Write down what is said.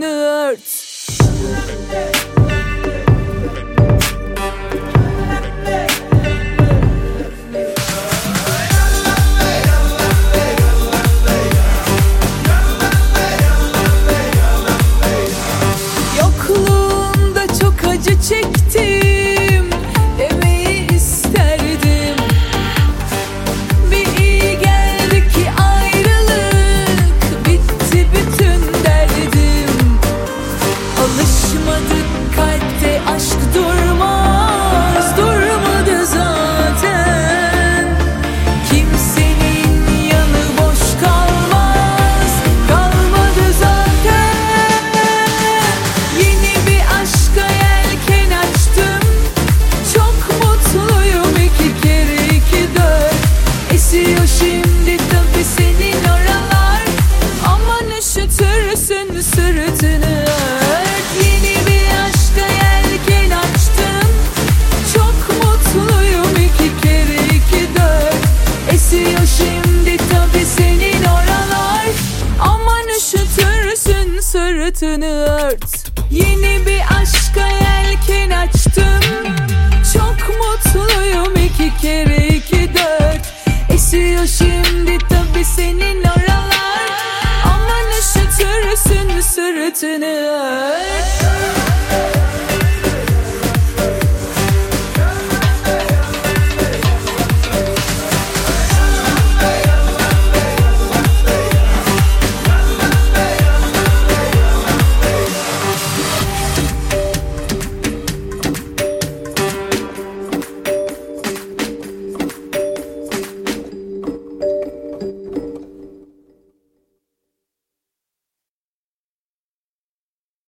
sırtını ört. Yokluğunda çok acı çektim demeyi isterdim. Bir iyi geldi ki ayrılık, bitti bütün derdim. Alışmadık, kalpte aşk durmaz, durmadı zaten. Kimsenin yanı boş kalmaz, kalmadı zaten. Yeni bir aşka yelken açtım, çok mutluyum, 2 kere 2 4. Esiyor şimdi tabi senin oralar, aman üşütürsün sırtını ört. Yeni bir aşka yelken açtım, çok mutluyum, 2 kere 2 4. Esiyor şimdi tabi senin oralar, aman üşütürsün sırtını ört. Yeni bir aşka yelken açtım, çok mutluyum, 2 kere 2 4. Esiyor şimdi tabi senin oralar, aman üşütürsün sırtını ört.